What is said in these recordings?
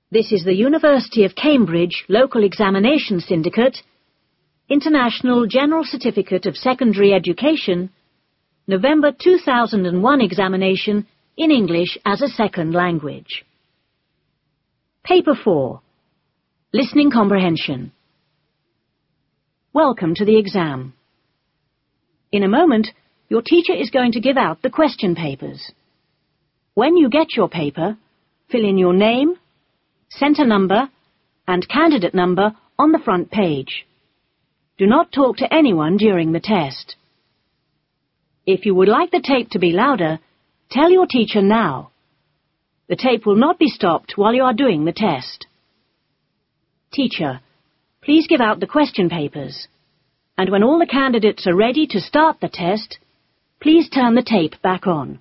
This is the University of Cambridge Local Examination Syndicate, International General Certificate of Secondary Education, November 2001 examination in English as a Second Language. Paper 4. Listening Comprehension. Welcome to the exam. In a moment, your teacher is going to give out the question papers. When you get your paper, fill in your name, centre number, and candidate number on the front page. Do not talk to anyone during the test. If you would like the tape to be louder, tell your teacher now. The tape will not be stopped while you are doing the test. Teacher, please give out the question papers, and when all the candidates are ready to start the test, please turn the tape back on.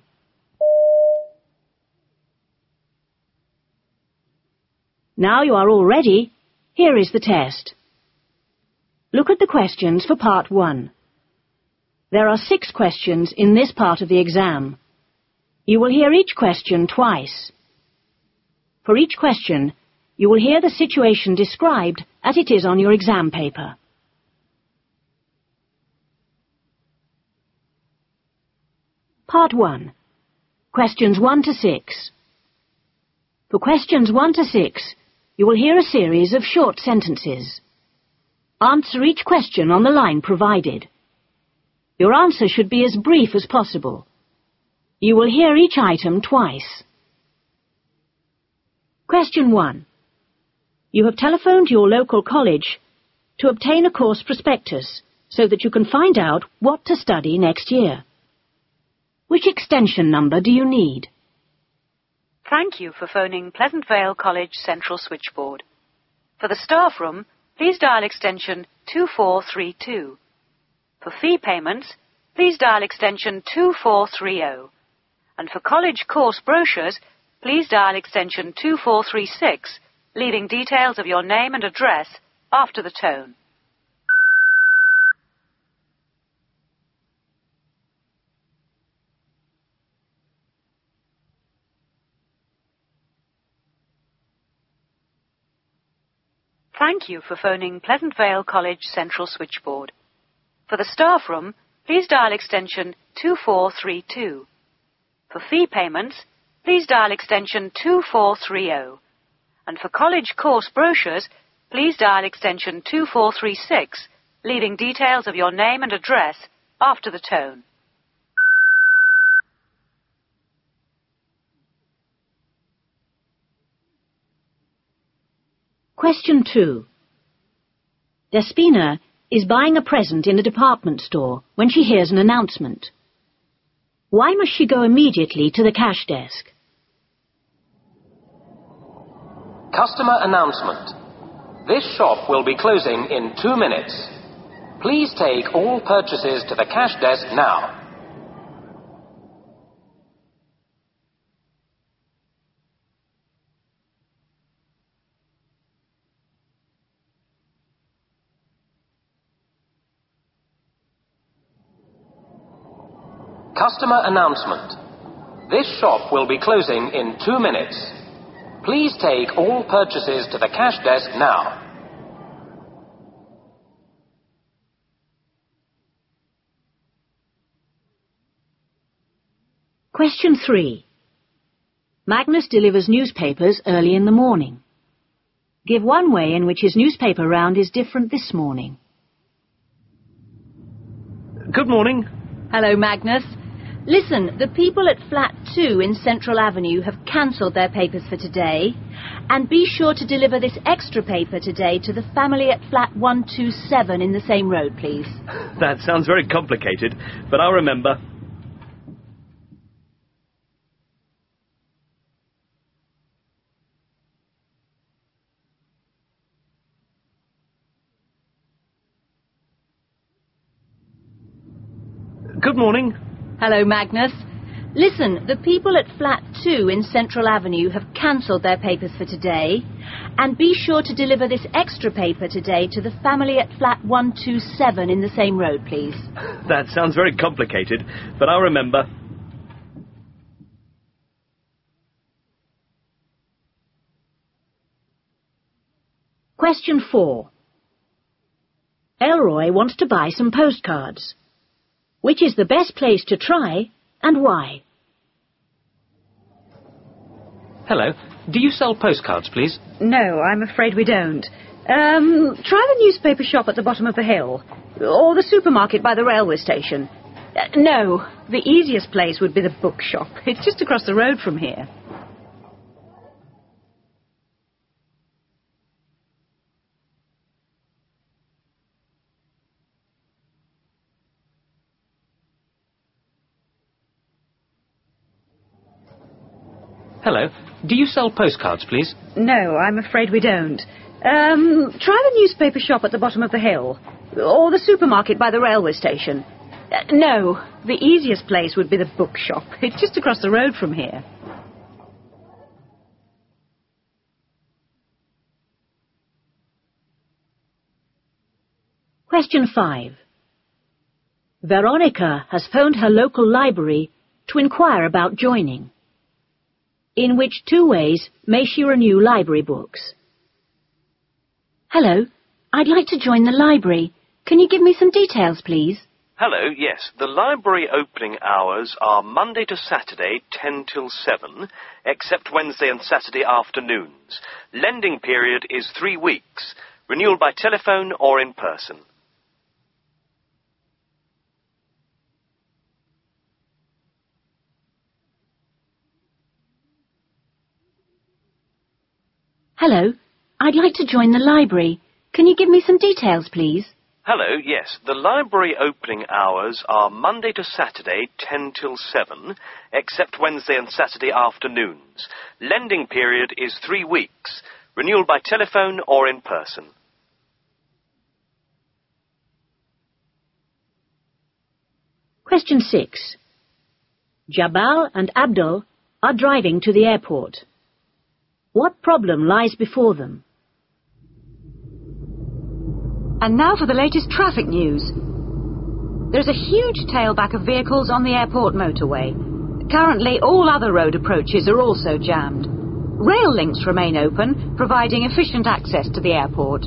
Now you are all ready, here is the test. Look at the questions for Part 1. There are 6 questions in this part of the exam. You will hear each question twice. For each question, you will hear the situation described as it is on your exam paper. Part 1. Questions 1 to 6. For questions 1 to 6, you will hear a series of short sentences. Answer each question on the line provided. Your answer should be as brief as possible. You will hear each item twice. Question 1. You have telephoned your local college to obtain a course prospectus so that you can find out what to study next year. Which extension number do you need? Thank you for phoning Pleasant Vale College Central Switchboard. For the staff room, please dial extension 2432. For fee payments, please dial extension 2430. And for college course brochures, please dial extension 2436, leaving details of your name and address after the tone. Thank you for phoning Pleasant Vale College Central Switchboard. For the staff room, please dial extension 2432. For fee payments, please dial extension 2430. And for college course brochures, please dial extension 2436, leaving details of your name and address after the tone. Question 2. Despina is buying a present in a department store when she hears an announcement. Why must she go immediately to the cash desk? Customer announcement. This shop will be closing in 2 minutes. Please take all purchases to the cash desk now. Customer announcement. This shop will be closing in 2 minutes. Please take all purchases to the cash desk now. Question 3. Magnus delivers newspapers early in the morning. Give one way in which his newspaper round is different this morning. Good morning. Hello, Magnus. Listen, the people at Flat 2 in Central Avenue have cancelled their papers for today. And be sure to deliver this extra paper today to the family at Flat 127 in the same road, please. That sounds very complicated, but I'll remember. Good morning. Hello, Magnus. Listen, the people at Flat 2 in Central Avenue have cancelled their papers for today. And be sure to deliver this extra paper today to the family at Flat 127 in the same road, please. That sounds very complicated, but I'll remember. Question 4. Elroy wants to buy some postcards. Which is the best place to try and why? Hello. Do you sell postcards, please? No, I'm afraid we don't. Try the newspaper shop at the bottom of the hill. Or the supermarket by the railway station. No, the easiest place would be the bookshop. It's just across the road from here. Hello. Do you sell postcards, please? No, I'm afraid we don't. Try the newspaper shop at the bottom of the hill. Or the supermarket by the railway station. No, the easiest place would be the bookshop. It's just across the road from here. Question 5. Veronica has phoned her local library to inquire about joining. In which 2 ways may she renew library books? Hello, I'd like to join the library. Can you give me some details, please? Hello, yes. The library opening hours are Monday to Saturday, 10 till 7, except Wednesday and Saturday afternoons. Lending period is 3 weeks. Renewal by telephone or in person. Hello, I'd like to join the library. Can you give me some details, please? Hello, yes. The library opening hours are Monday to Saturday, 10 till 7, except Wednesday and Saturday afternoons. Lending period is 3 weeks. Renewal by telephone or in person. Question 6. Jabal and Abdul are driving to the airport. What problem lies before them? And now for the latest traffic news. There's a huge tailback of vehicles on the airport motorway. Currently, all other road approaches are also jammed. Rail links remain open, providing efficient access to the airport.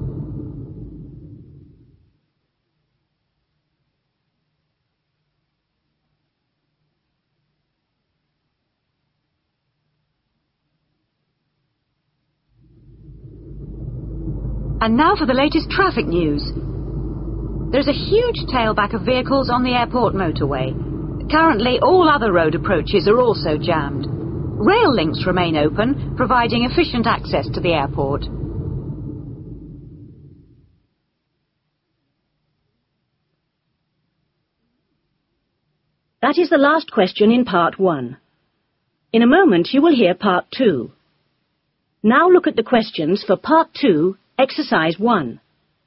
And now for the latest traffic news. There's a huge tailback of vehicles on the airport motorway. Currently, all other road approaches are also jammed. Rail links remain open, providing efficient access to the airport. That is the last question in Part 1. In a moment you will hear Part 2. Now look at the questions for Part 2, Exercise 1.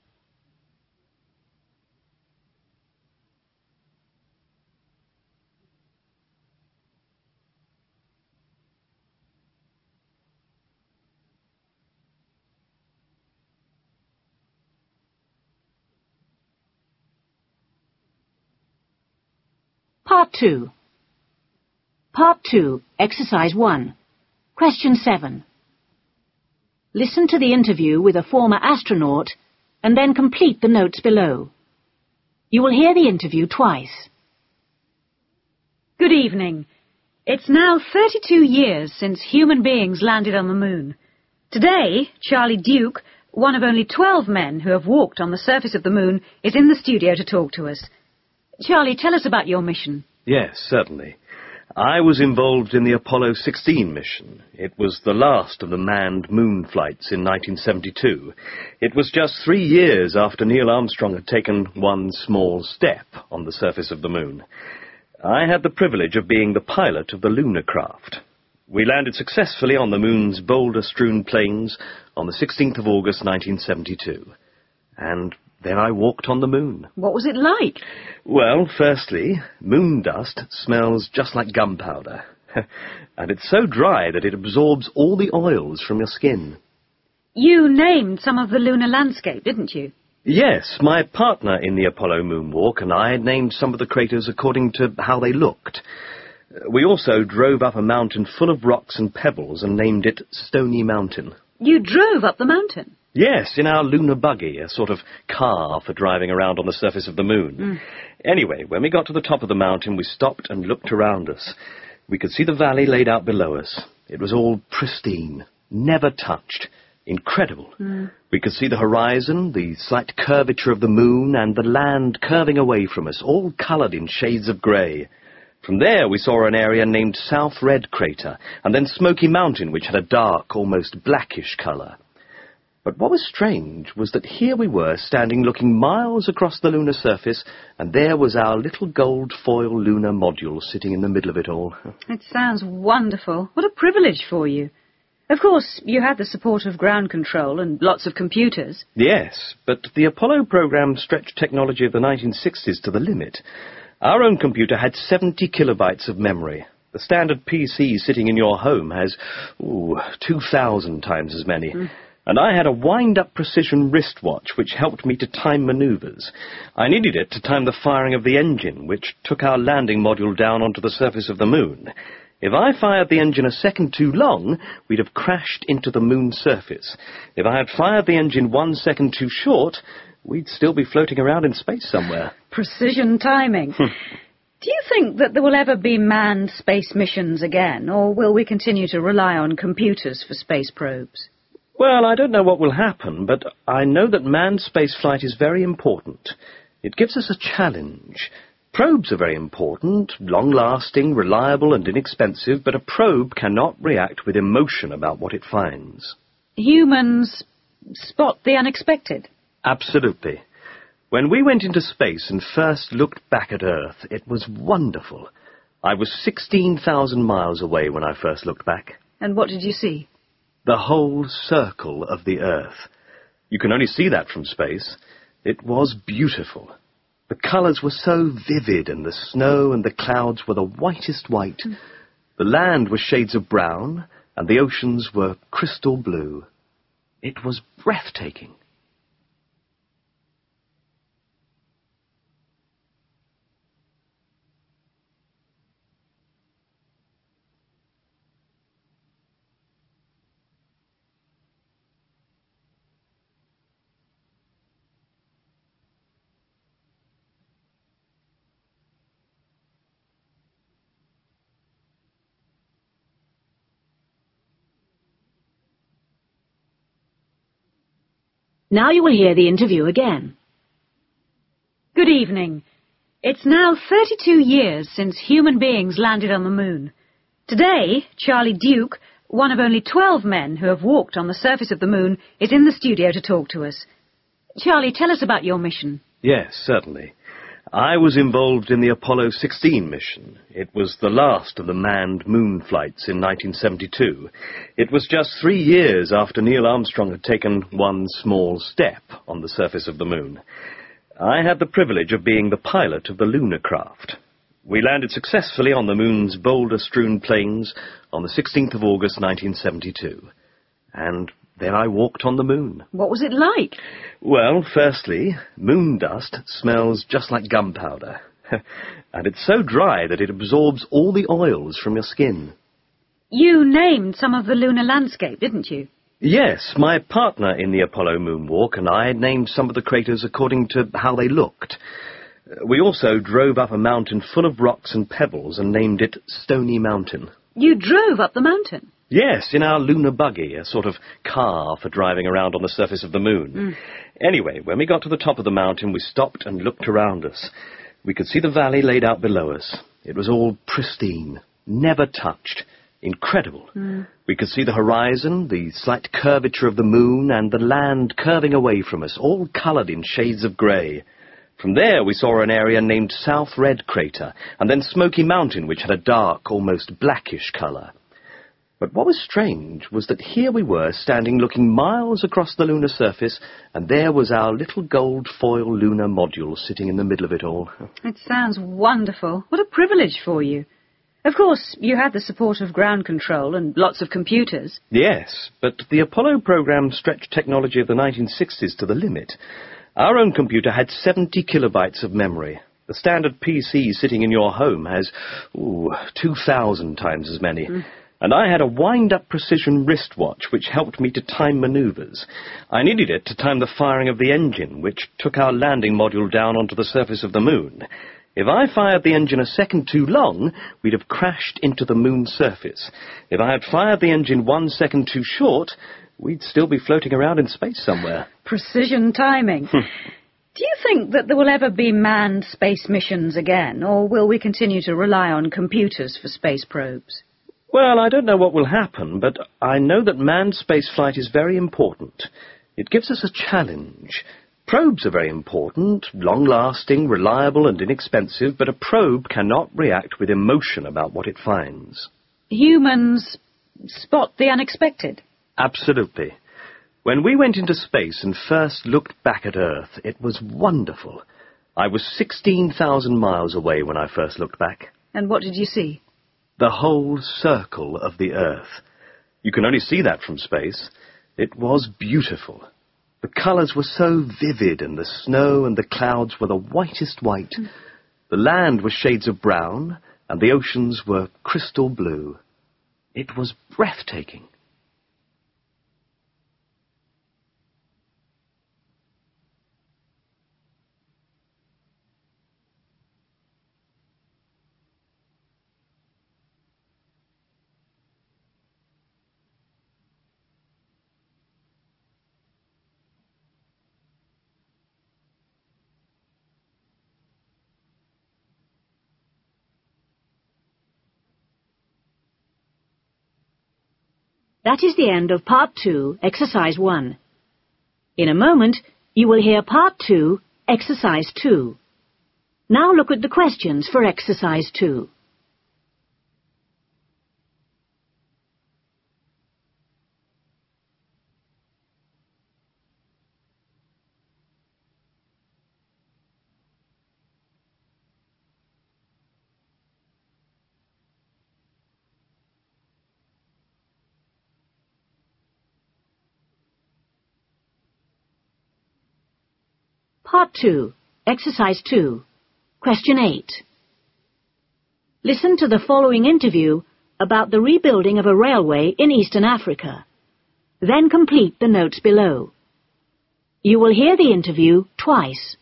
Part 2. Part 2, Exercise 1. Question 7. Listen to the interview with a former astronaut and then complete the notes below. You will hear the interview twice. Good evening. It's now 32 years since human beings landed on the moon. Today, Charlie Duke, one of only 12 men who have walked on the surface of the moon, is in the studio to talk to us. Charlie, tell us about your mission. Yes, certainly. I was involved in the Apollo 16 mission. It was the last of the manned moon flights in 1972. It was just 3 years after Neil Armstrong had taken one small step on the surface of the moon. I had the privilege of being the pilot of the lunar craft. We landed successfully on the moon's boulder-strewn plains on the 16th of August 1972. And then I walked on the moon. What was it like? Well, firstly, moon dust smells just like gunpowder. And it's so dry that it absorbs all the oils from your skin. You named some of the lunar landscape, didn't you? Yes, my partner in the Apollo moonwalk and I had named some of the craters according to how they looked. We also drove up a mountain full of rocks and pebbles and named it Stony Mountain. You drove up the mountain? Yes, in our lunar buggy, a sort of car for driving around on the surface of the moon. Anyway, when we got to the top of the mountain, we stopped and looked around us. We could see the valley laid out below us. It was all pristine, never touched. Incredible. We could see the horizon, the slight curvature of the moon, and the land curving away from us, all coloured in shades of grey. From there we saw an area named South Red Crater, and then Smoky Mountain, which had a dark, almost blackish colour. But what was strange was that here we were, standing looking miles across the lunar surface, and there was our little gold foil lunar module sitting in the middle of it all. It sounds wonderful. What a privilege for you. Of course, you had the support of ground control and lots of computers. Yes, but the Apollo program stretched technology of the 1960s to the limit. Our own computer had 70 kilobytes of memory. The standard PC sitting in your home has, 2,000 times as many. And I had a wind-up precision wristwatch which helped me to time manoeuvres. I needed it to time the firing of the engine, which took our landing module down onto the surface of the moon. If I fired the engine a second too long, we'd have crashed into the moon's surface. If I had fired the engine 1 second too short, we'd still be floating around in space somewhere. Precision timing. Do you think that there will ever be manned space missions again, or will we continue to rely on computers for space probes? Well, I don't know what will happen, but I know that manned spaceflight is very important. It gives us a challenge. Probes are very important, long-lasting, reliable and inexpensive, but a probe cannot react with emotion about what it finds. Humans spot the unexpected. Absolutely. When we went into space and first looked back at Earth, it was wonderful. I was 16,000 miles away when I first looked back. And what did you see? The whole circle of the Earth. You can only see that from space. It was beautiful. The colours were so vivid, and the snow and the clouds were the whitest white. The land was shades of brown, and the oceans were crystal blue. It was breathtaking. Now you will hear the interview again. Good evening. It's now 32 years since human beings landed on the moon. Today, Charlie Duke, one of only 12 men who have walked on the surface of the moon, is in the studio to talk to us. Charlie, tell us about your mission. Yes, certainly. I was involved in the Apollo 16 mission. It was the last of the manned moon flights in 1972. It was just 3 years after Neil Armstrong had taken one small step on the surface of the moon. I had the privilege of being the pilot of the lunar craft. We landed successfully on the moon's boulder-strewn plains on the 16th of August 1972. And then I walked on the moon. What was it like? Well, firstly, moon dust smells just like gunpowder. And it's so dry that it absorbs all the oils from your skin. You named some of the lunar landscape, didn't you? Yes, my partner in the Apollo moonwalk and I named some of the craters according to how they looked. We also drove up a mountain full of rocks and pebbles and named it Stony Mountain. You drove up the mountain? Yes, in our lunar buggy, a sort of car for driving around on the surface of the moon. Anyway, when we got to the top of the mountain, we stopped and looked around us. We could see the valley laid out below us. It was all pristine, never touched. Incredible. We could see the horizon, the slight curvature of the moon, and the land curving away from us, all coloured in shades of grey. From there we saw an area named South Red Crater, and then Smoky Mountain, which had a dark, almost blackish colour. But what was strange was that here we were, standing looking miles across the lunar surface, and there was our little gold foil lunar module sitting in the middle of it all. It sounds wonderful. What a privilege for you. Of course, you had the support of ground control and lots of computers. Yes, but the Apollo program stretched technology of the 1960s to the limit. Our own computer had 70 kilobytes of memory. The standard PC sitting in your home has, 2,000 times as many. And I had a wind-up precision wristwatch which helped me to time manoeuvres. I needed it to time the firing of the engine, which took our landing module down onto the surface of the moon. If I fired the engine a second too long, we'd have crashed into the moon's surface. If I had fired the engine 1 second too short, we'd still be floating around in space somewhere. Precision timing. Do you think that there will ever be manned space missions again, or will we continue to rely on computers for space probes? Well, I don't know what will happen, but I know that manned spaceflight is very important. It gives us a challenge. Probes are very important, long-lasting, reliable and inexpensive, but a probe cannot react with emotion about what it finds. Humans spot the unexpected? Absolutely. When we went into space and first looked back at Earth, it was wonderful. I was 16,000 miles away when I first looked back. And what did you see? The whole circle of the Earth. You can only see that from space. It was beautiful. The colours were so vivid, and the snow and the clouds were the whitest white. The land was shades of brown, and the oceans were crystal blue. It was breathtaking. That is the end of Part 2, Exercise 1. In a moment, you will hear Part 2, Exercise 2. Now look at the questions for Exercise 2. Part 2, Exercise 2, Question 8. Listen to the following interview about the rebuilding of a railway in Eastern Africa. Then complete the notes below. You will hear the interview twice.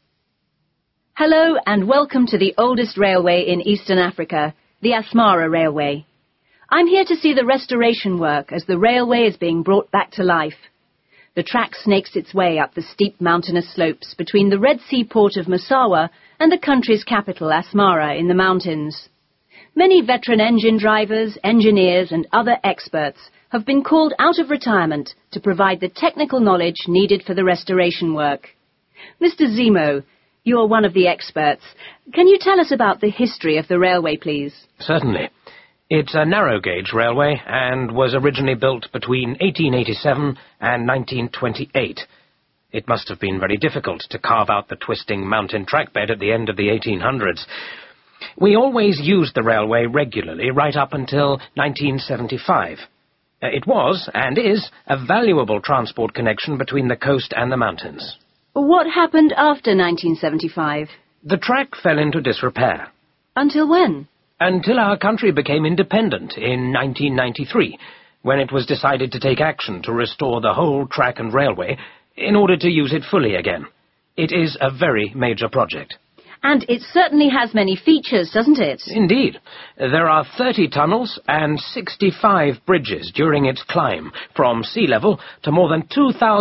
Hello and welcome to the oldest railway in Eastern Africa, the Asmara Railway. I'm here to see the restoration work as the railway is being brought back to life. The track snakes its way up the steep mountainous slopes between the Red Sea port of Massawa and the country's capital, Asmara, in the mountains. Many veteran engine drivers, engineers and other experts have been called out of retirement to provide the technical knowledge needed for the restoration work. Mr. Zemo, you are one of the experts. Can you tell us about the history of the railway, please? Certainly. It's a narrow-gauge railway and was originally built between 1887 and 1928. It must have been very difficult to carve out the twisting mountain trackbed at the end of the 1800s. We always used the railway regularly right up until 1975. It was, and is, a valuable transport connection between the coast and the mountains. What happened after 1975? The track fell into disrepair. Until when? Until our country became independent in 1993, when it was decided to take action to restore the whole track and railway in order to use it fully again. It is a very major project. And it certainly has many features, doesn't it? Indeed. There are 30 tunnels and 65 bridges during its climb, from sea level to more than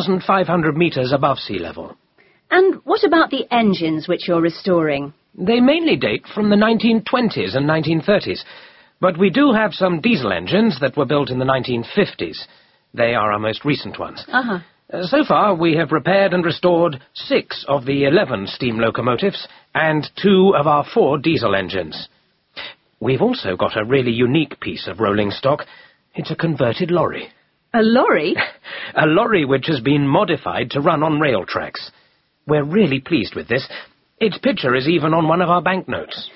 2,500 metres above sea level. And what about the engines which you're restoring? They mainly date from the 1920s and 1930s, but we do have some diesel engines that were built in the 1950s. They are our most recent ones. So far, we have repaired and restored 6 of the 11 steam locomotives and 2 of our 4 diesel engines. We've also got a really unique piece of rolling stock. It's a converted lorry. A lorry? A lorry which has been modified to run on rail tracks. We're really pleased with this. Its picture is even on one of our banknotes.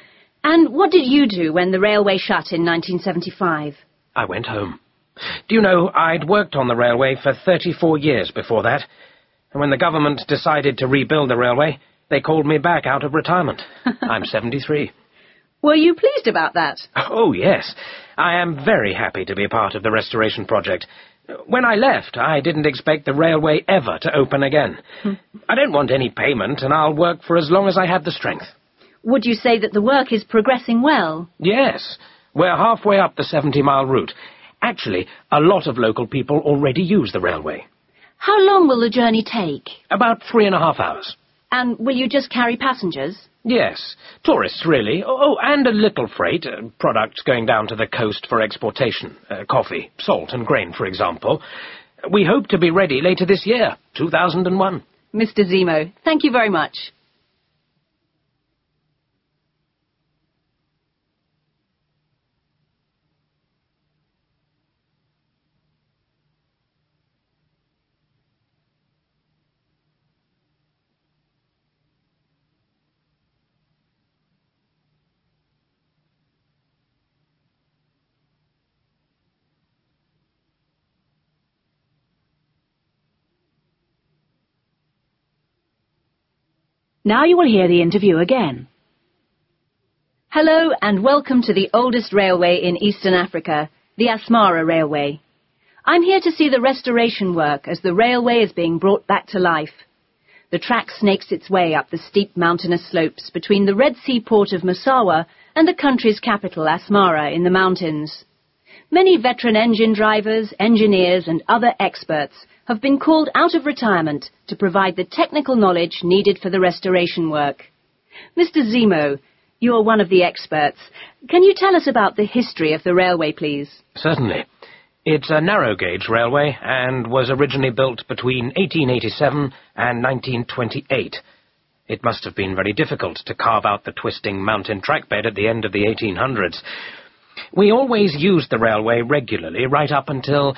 And what did you do when the railway shut in 1975? I went home. Do you know, I'd worked on the railway for 34 years before that. And when the government decided to rebuild the railway, they called me back out of retirement. I'm 73. Were you pleased about that? Oh, yes. I am very happy to be a part of the restoration project. When I left, I didn't expect the railway ever to open again. I don't want any payment, and I'll work for as long as I have the strength. Would you say that the work is progressing well? Yes. We're halfway up the 70-mile route. Actually, a lot of local people already use the railway. How long will the journey take? About 3.5 hours. And will you just carry passengers? Yes. Tourists, really. Oh, and a little freight. Products going down to the coast for exportation. Coffee, salt and grain, for example. We hope to be ready later this year, 2001. Mr. Zemo, thank you very much. Now you will hear the interview again. Hello and welcome to the oldest railway in Eastern Africa, the Asmara Railway. I'm here to see the restoration work as the railway is being brought back to life. The track snakes its way up the steep mountainous slopes between the Red Sea port of Massawa and the country's capital, Asmara, in the mountains. Many veteran engine drivers, engineers and other experts have been called out of retirement to provide the technical knowledge needed for the restoration work. Mr. Zemo, you are one of the experts. Can you tell us about the history of the railway, please? Certainly. It's a narrow-gauge railway and was originally built between 1887 and 1928. It must have been very difficult to carve out the twisting mountain trackbed at the end of the 1800s. We always used the railway regularly right up until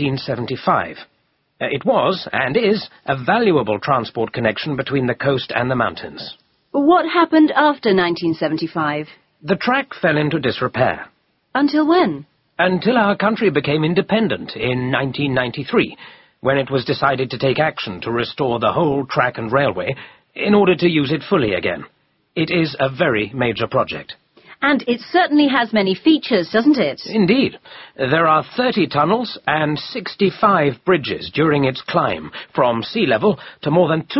1975. It was, and is, a valuable transport connection between the coast and the mountains. What happened after 1975? The track fell into disrepair. Until when? Until our country became independent in 1993, when it was decided to take action to restore the whole track and railway in order to use it fully again. It is a very major project. And it certainly has many features, doesn't it? Indeed. There are 30 tunnels and 65 bridges during its climb, from sea level to more than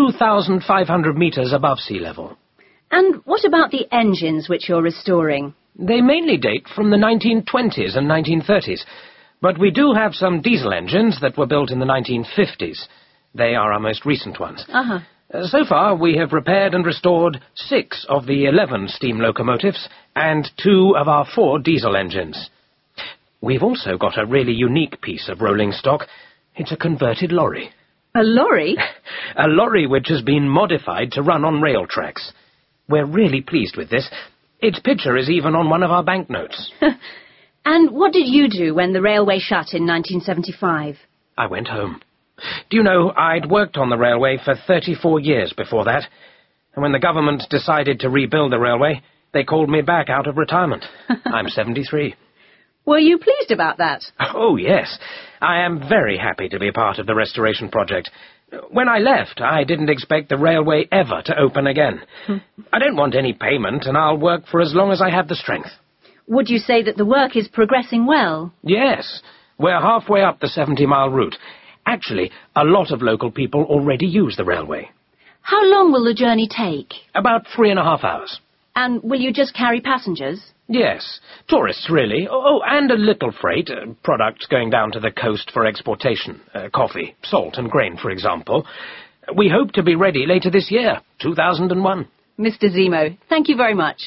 2,500 metres above sea level. And what about the engines which you're restoring? They mainly date from the 1920s and 1930s, but we do have some diesel engines that were built in the 1950s. They are our most recent ones. So far, we have repaired and restored 6 of the 11 steam locomotives and 2 of our 4 diesel engines. We've also got a really unique piece of rolling stock. It's a converted lorry. A lorry? A lorry which has been modified to run on rail tracks. We're really pleased with this. Its picture is even on one of our banknotes. And what did you do when the railway shut in 1975? I went home. Do you know, I'd worked on the railway for 34 years before that. And when the government decided to rebuild the railway, they called me back out of retirement. I'm 73. Were you pleased about that? Oh, yes. I am very happy to be a part of the restoration project. When I left, I didn't expect the railway ever to open again. I don't want any payment, and I'll work for as long as I have the strength. Would you say that the work is progressing well? Yes. We're halfway up the 70-mile route. Actually, a lot of local people already use the railway. How long will the journey take? About 3.5 hours. And will you just carry passengers? Yes. Tourists, really. Oh, and a little freight. Products going down to the coast for exportation. Coffee, salt and grain, for example. We hope to be ready later this year, 2001. Mr. Zemo, thank you very much.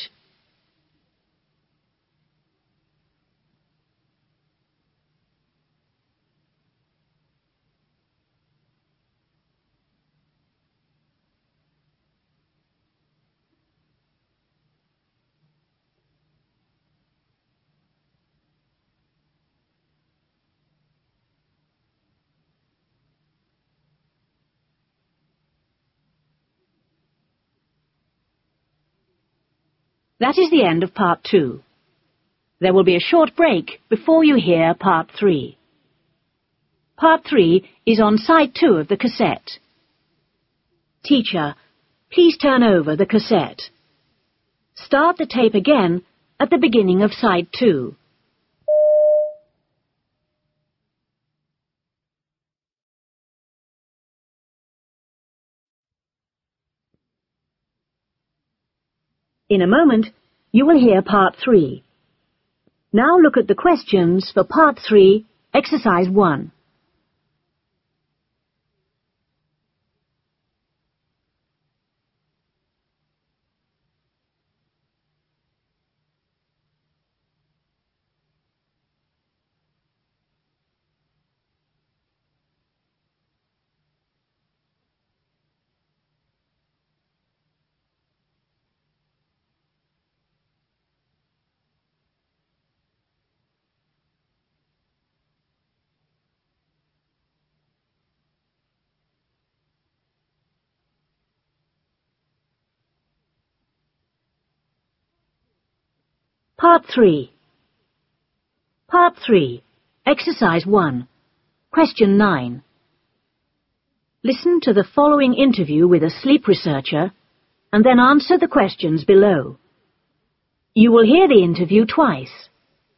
That is the end of part 2. There will be a short break before you hear part 3. Part 3 is on side 2 of the cassette. Teacher, please turn over the cassette. Start the tape again at the beginning of side 2. In a moment, you will hear part 3. Now look at the questions for part 3, exercise 1. Part 3. Part 3, exercise 1. Question 9. Listen to the following interview with a sleep researcher and then answer the questions below. You will hear the interview twice.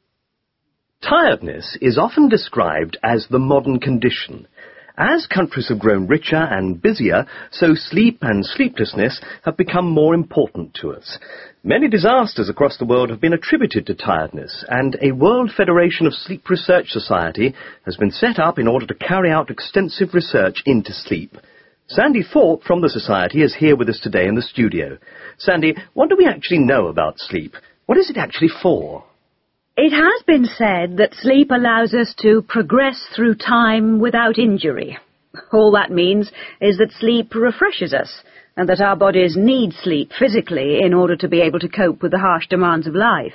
Tiredness is often described as the modern condition. As countries have grown richer and busier, so sleep and sleeplessness have become more important to us. Many disasters across the world have been attributed to tiredness, and a World Federation of Sleep Research Society has been set up in order to carry out extensive research into sleep. Sandy Thorpe from the Society is here with us today in the studio. Sandy, what do we actually know about sleep? What is it actually for? It has been said that sleep allows us to progress through time without injury. All that means is that sleep refreshes us, and that our bodies need sleep physically in order to be able to cope with the harsh demands of life.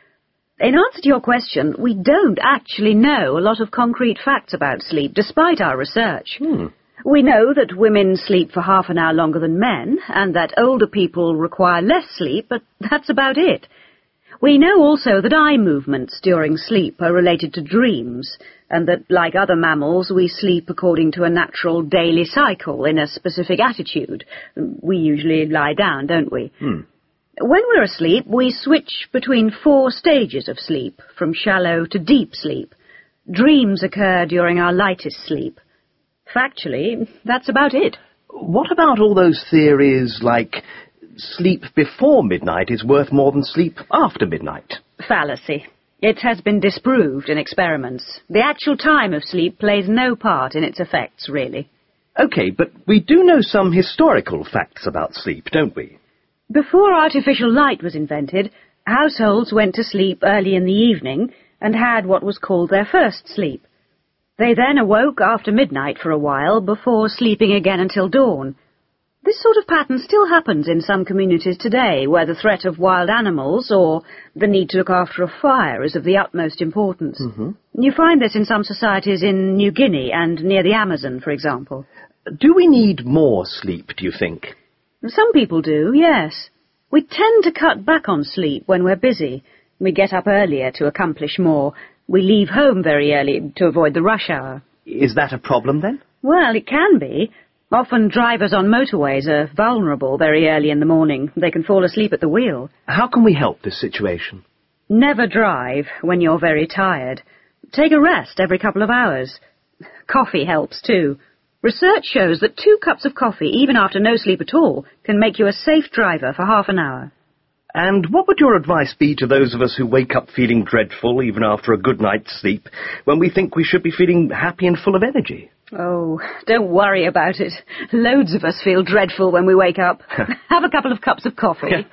In answer to your question, we don't actually know a lot of concrete facts about sleep, despite our research. We know that women sleep for half an hour longer than men, and that older people require less sleep, but that's about it. We know also that eye movements during sleep are related to dreams, and that, like other mammals, we sleep according to a natural daily cycle in a specific attitude. We usually lie down, don't we? When we're asleep, we switch between 4 stages of sleep, from shallow to deep sleep. Dreams occur during our lightest sleep. Factually, that's about it. What about all those theories like sleep before midnight is worth more than sleep after midnight? Fallacy. It has been disproved in experiments. The actual time of sleep plays no part in its effects, really. OK, but we do know some historical facts about sleep, don't we? Before artificial light was invented, households went to sleep early in the evening and had what was called their first sleep. They then awoke after midnight for a while before sleeping again until dawn. This sort of pattern still happens in some communities today, where the threat of wild animals or the need to look after a fire is of the utmost importance. You find this in some societies in New Guinea and near the Amazon, for example. Do we need more sleep, do you think? Some people do, yes. We tend to cut back on sleep when we're busy. We get up earlier to accomplish more. We leave home very early to avoid the rush hour. Is that a problem, then? Well, it can be. Often drivers on motorways are vulnerable very early in the morning. They can fall asleep at the wheel. How can we help this situation? Never drive when you're very tired. Take a rest every couple of hours. Coffee helps too. Research shows that 2 cups of coffee, even after no sleep at all, can make you a safe driver for half an hour. And what would your advice be to those of us who wake up feeling dreadful even after a good night's sleep, when we think we should be feeling happy and full of energy? Oh, don't worry about it. Loads of us feel dreadful when we wake up. Have a couple of cups of coffee.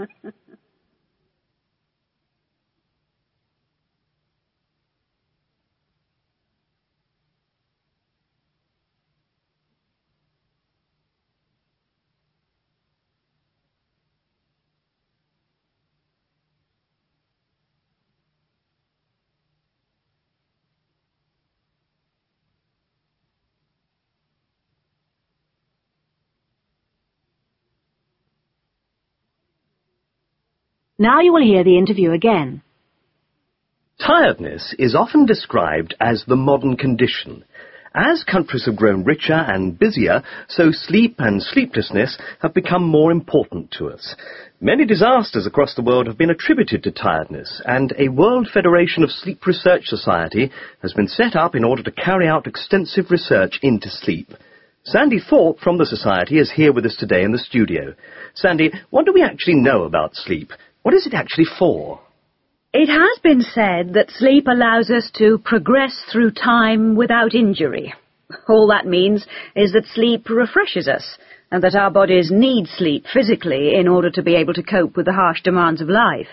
Now you will hear the interview again. Tiredness is often described as the modern condition. As countries have grown richer and busier, so sleep and sleeplessness have become more important to us. Many disasters across the world have been attributed to tiredness, and a World Federation of Sleep Research Society has been set up in order to carry out extensive research into sleep. Sandy Thorpe from the Society is here with us today in the studio. Sandy, what do we actually know about sleep? What is it actually for? It has been said that sleep allows us to progress through time without injury. All that means is that sleep refreshes us, and that our bodies need sleep physically in order to be able to cope with the harsh demands of life.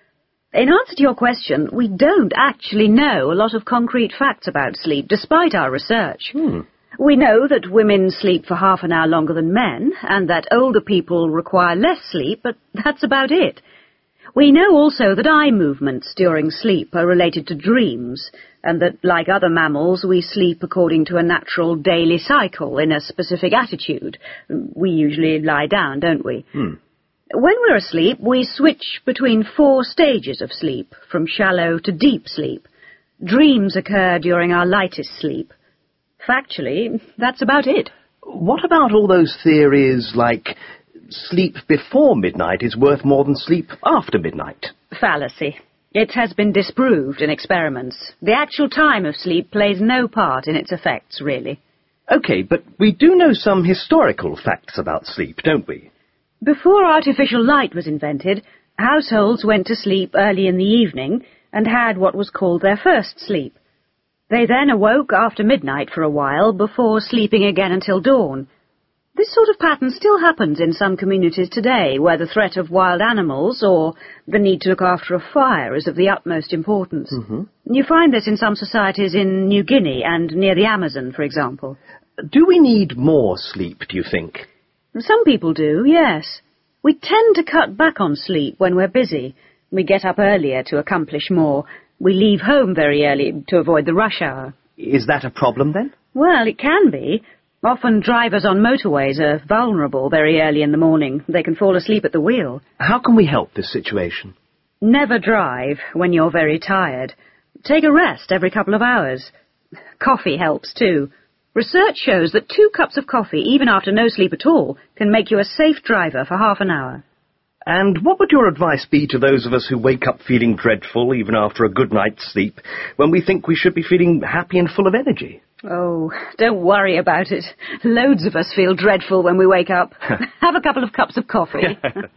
In answer to your question, we don't actually know a lot of concrete facts about sleep, despite our research. We know that women sleep for half an hour longer than men, and that older people require less sleep, but that's about it. We know also that eye movements during sleep are related to dreams, and that, like other mammals, we sleep according to a natural daily cycle in a specific attitude. We usually lie down, don't we? When we're asleep, we switch between 4 stages of sleep, from shallow to deep sleep. Dreams occur during our lightest sleep. Factually, that's about it. What about all those theories like sleep before midnight is worth more than sleep after midnight? Fallacy. It has been disproved in experiments. The actual time of sleep plays no part in its effects, really. OK, but we do know some historical facts about sleep, don't we? Before artificial light was invented, households went to sleep early in the evening and had what was called their first sleep. They then awoke after midnight for a while before sleeping again until dawn. This sort of pattern still happens in some communities today, where the threat of wild animals or the need to look after a fire is of the utmost importance. You find this in some societies in New Guinea and near the Amazon, for example. Do we need more sleep, do you think? Some people do, yes. We tend to cut back on sleep when we're busy. We get up earlier to accomplish more. We leave home very early to avoid the rush hour. Is that a problem, then? Well, it can be. Often drivers on motorways are vulnerable very early in the morning. They can fall asleep at the wheel. How can we help this situation? Never drive when you're very tired. Take a rest every couple of hours. Coffee helps too. Research shows that 2 cups of coffee, even after no sleep at all, can make you a safe driver for half an hour. And what would your advice be to those of us who wake up feeling dreadful, even after a good night's sleep, when we think we should be feeling happy and full of energy? Oh, don't worry about it. Loads of us feel dreadful when we wake up. Have a couple of cups of coffee.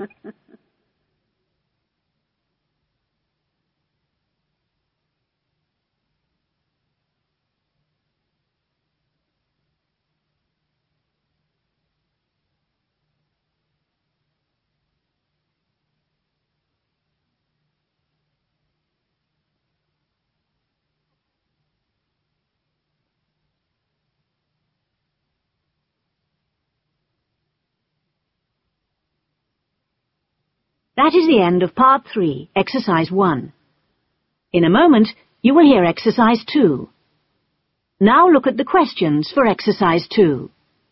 That is the end of Part 3, Exercise 1. In a moment, you will hear Exercise 2. Now look at the questions for Exercise 2.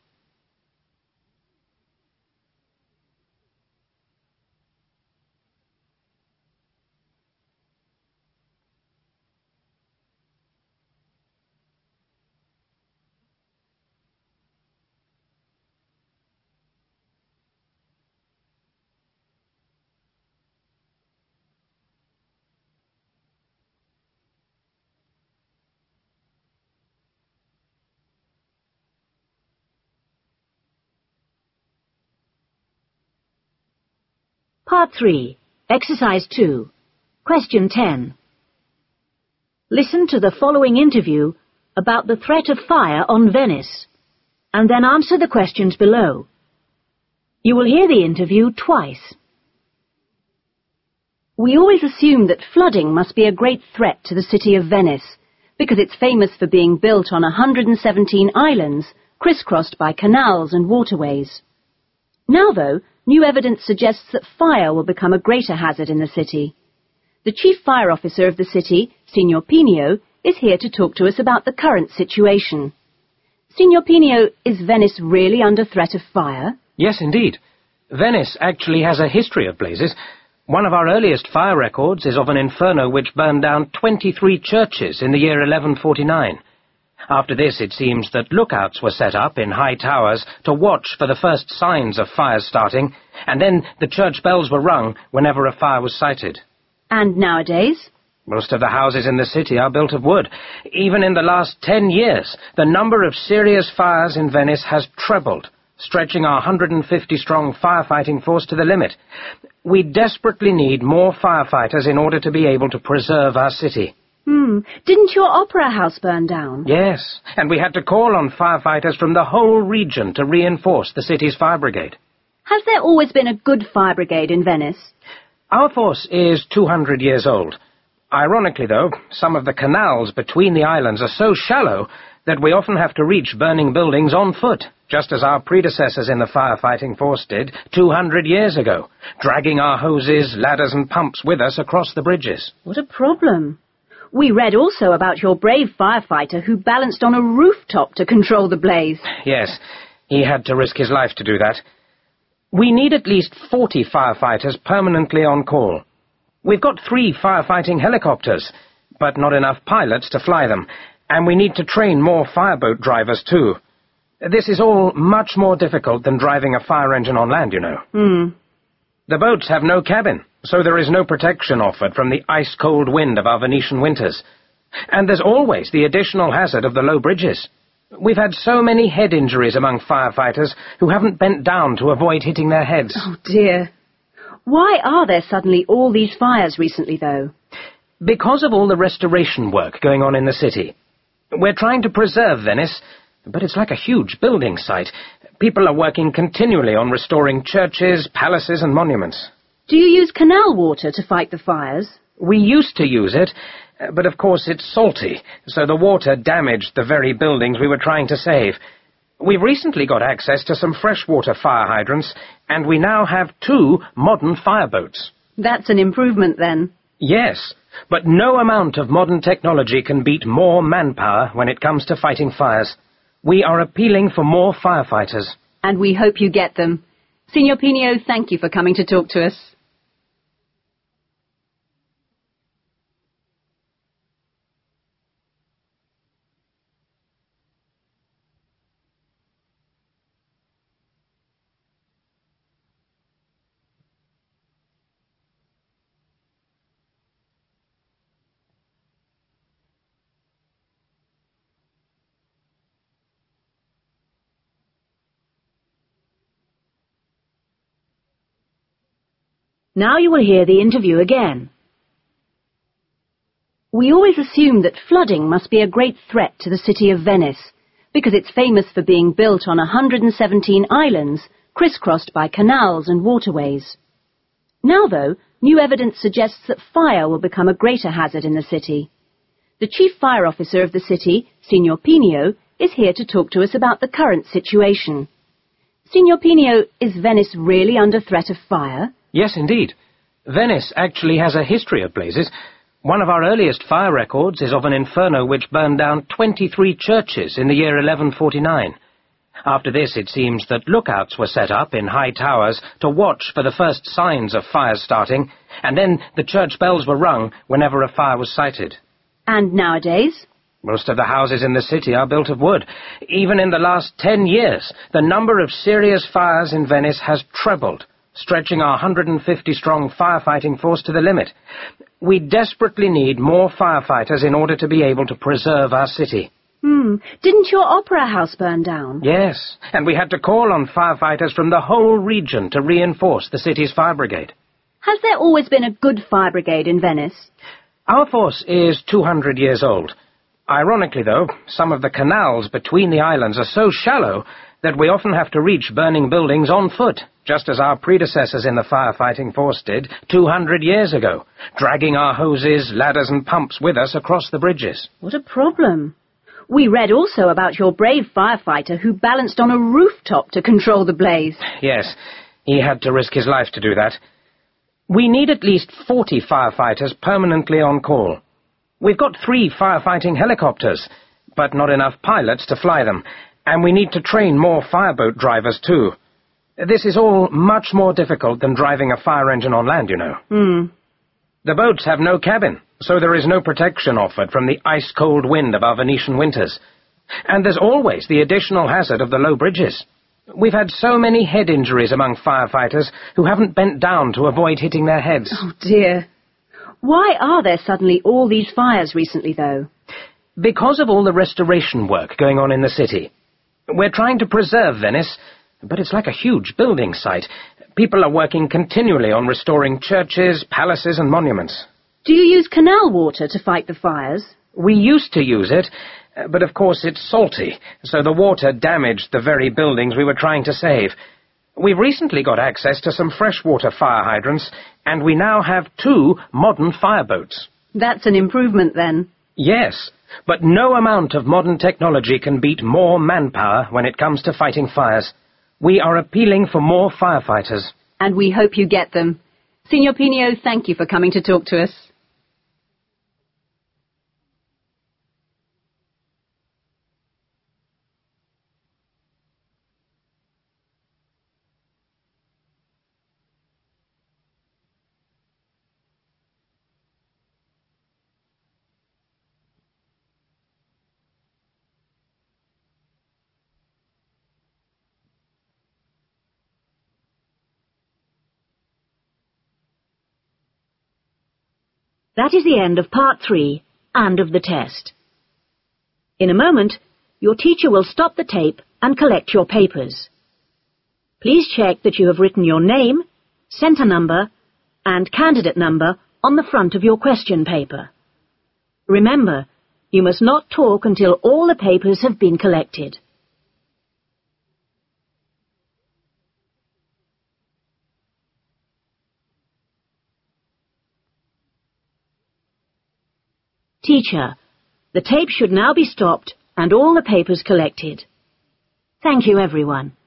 Part 3, Exercise 2, Question 10. Listen to the following interview about the threat of fire on Venice, and then answer the questions below. You will hear the interview twice. We always assumed that flooding must be a great threat to the city of Venice, because it's famous for being built on 117 islands, crisscrossed by canals and waterways. Now, though, new evidence suggests that fire will become a greater hazard in the city. The Chief Fire Officer of the city, Signor Pino, is here to talk to us about the current situation. Signor Pino, is Venice really under threat of fire? Yes, indeed. Venice actually has a history of blazes. One of our earliest fire records is of an inferno which burned down 23 churches in the year 1149. After this, it seems that lookouts were set up in high towers to watch for the first signs of fires starting, and then the church bells were rung whenever a fire was sighted. And nowadays? Most of the houses in the city are built of wood. Even in the last 10 years, the number of serious fires in Venice has trebled, stretching our 150-strong firefighting force to the limit. We desperately need more firefighters in order to be able to preserve our city. Didn't your opera house burn down? Yes, and we had to call on firefighters from the whole region to reinforce the city's fire brigade. Has there always been a good fire brigade in Venice? Our force is 200 years old. Ironically, though, some of the canals between the islands are so shallow that we often have to reach burning buildings on foot, just as our predecessors in the firefighting force did 200 years ago, dragging our hoses, ladders and pumps with us across the bridges. What a problem. We read also about your brave firefighter who balanced on a rooftop to control the blaze. Yes, he had to risk his life to do that. We need at least 40 firefighters permanently on call. We've got 3 firefighting helicopters, but not enough pilots to fly them, and we need to train more fireboat drivers too. This is all much more difficult than driving a fire engine on land, you know. The boats have no cabin, so there is no protection offered from the ice-cold wind of our Venetian winters. And there's always the additional hazard of the low bridges. We've had so many head injuries among firefighters who haven't bent down to avoid hitting their heads. Oh, dear. Why are there suddenly all these fires recently, though? Because of all the restoration work going on in the city. We're trying to preserve Venice, but it's like a huge building site. People are working continually on restoring churches, palaces and monuments. Do you use canal water to fight the fires? We used to use it, but of course it's salty, so the water damaged the very buildings we were trying to save. We've recently got access to some freshwater fire hydrants, and we now have 2 modern fireboats. That's an improvement, then. Yes, but no amount of modern technology can beat more manpower when it comes to fighting fires. We are appealing for more firefighters. And we hope you get them. Signor Pino, thank you for coming to talk to us. Now you will hear the interview again. We always assumed that flooding must be a great threat to the city of Venice, because it's famous for being built on 117 islands, crisscrossed by canals and waterways. Now, though, new evidence suggests that fire will become a greater hazard in the city. The chief fire officer of the city, Signor Pino, is here to talk to us about the current situation. Signor Pino, is Venice really under threat of fire? Yes, indeed. Venice actually has a history of blazes. One of our earliest fire records is of an inferno which burned down 23 churches in the year 1149. After this, it seems that lookouts were set up in high towers to watch for the first signs of fires starting, and then the church bells were rung whenever a fire was sighted. And nowadays? Most of the houses in the city are built of wood. Even in the last 10 years, the number of serious fires in Venice has trebled, stretching our 150-strong firefighting force to the limit. We desperately need more firefighters in order to be able to preserve our city. Didn't your opera house burn down? Yes, and we had to call on firefighters from the whole region to reinforce the city's fire brigade. Has there always been a good fire brigade in Venice? Our force is 200 years old. Ironically, though, some of the canals between the islands are so shallow that we often have to reach burning buildings on foot, just as our predecessors in the firefighting force did 200 years ago, dragging our hoses, ladders and pumps with us across the bridges. What a problem. We read also about your brave firefighter who balanced on a rooftop to control the blaze. Yes, he had to risk his life to do that. We need at least 40 firefighters permanently on call. We've got 3 firefighting helicopters, but not enough pilots to fly them, and we need to train more fireboat drivers too. This is all much more difficult than driving a fire engine on land, you know. The boats have no cabin, so there is no protection offered from the ice-cold wind of our Venetian winters. And there's always the additional hazard of the low bridges. We've had so many head injuries among firefighters who haven't bent down to avoid hitting their heads. Oh, dear. Why are there suddenly all these fires recently, though? Because of all the restoration work going on in the city. We're trying to preserve Venice, but it's like a huge building site. People are working continually on restoring churches, palaces, and monuments. Do you use canal water to fight the fires? We used to use it, but of course it's salty, so the water damaged the very buildings we were trying to save. We've recently got access to some freshwater fire hydrants, and we now have 2 modern fireboats. That's an improvement, then. Yes, but no amount of modern technology can beat more manpower when it comes to fighting fires. We are appealing for more firefighters. And we hope you get them. Signor Pino, thank you for coming to talk to us. That is the end of part 3 and of the test. In a moment, your teacher will stop the tape and collect your papers. Please check that you have written your name, centre number, and candidate number on the front of your question paper. Remember, you must not talk until all the papers have been collected. Teacher, the tape should now be stopped and all the papers collected. Thank you, everyone.